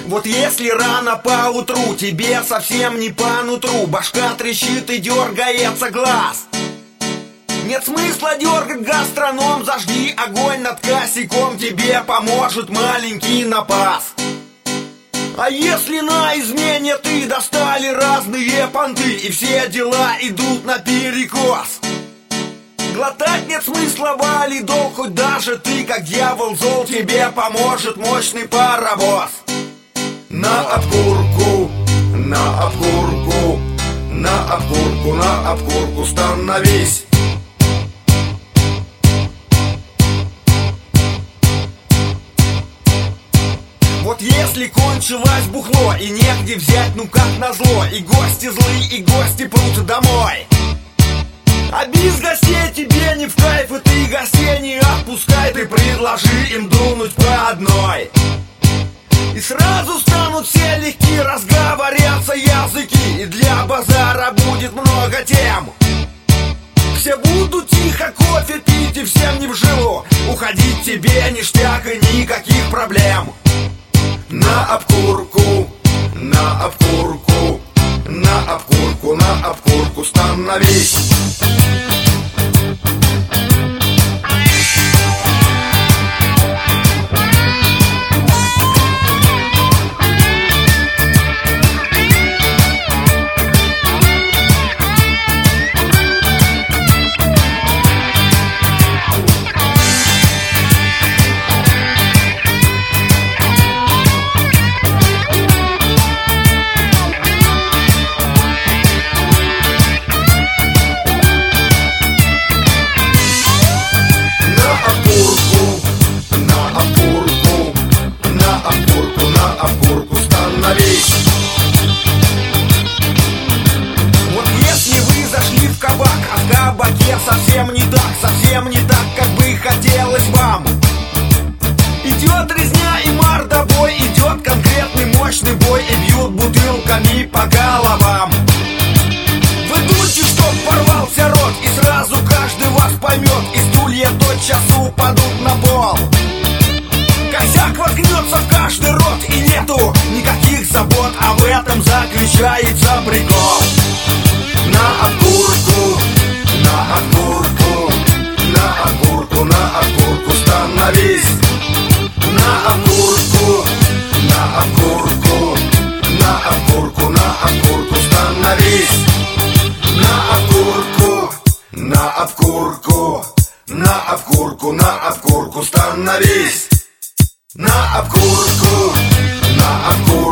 Вот если рано поутру тебе совсем не по нутру, башка трещит и дергается глаз, нет смысла дергать гастроном, зажги огонь над косяком, тебе поможет маленький напас. А если на измене ты достали разные понты и все дела идут наперекос, глотать нет смысла валидол, хоть даже ты как дьявол зол, тебе поможет мощный паровоз. На обкурку, на обкурку, на обкурку, на обкурку становись. Вот если кончилось бухло и негде взять, ну как назло, и гости злые, и гости прут домой, а без гостей тебе не в кайф, и ты гостей не отпускай, ты предложи им дунуть по одной. И сразу станут все легки, разговорятся языки, и для базара будет много тем. Все будут тихо кофе пить и всем не вживу, уходить тебе ништяк и никаких проблем. На обкурку, на обкурку, на обкурку, на обкурку становись. Вот если вы зашли в кабак, а в кабаке совсем не так, как бы хотелось вам. Идет резня и мордобой, идет конкретный мощный бой, и бьют бутылками по головам. Вы дуйте, чтоб порвался рот, и сразу каждый вас поймет, и стулья тотчас упадут на пол. Косяк воткнется в каждый рот, и нету никаких забот, а в этом заключается прикол. На обкурку, на обкурку, на обкурку, на обкурку становись. На обкурку, на обкурку, на обкурку, на обкурку становись. На обкурку, на обкурку, на обкурку, на обкурку становись. На обкурку, на обкурку.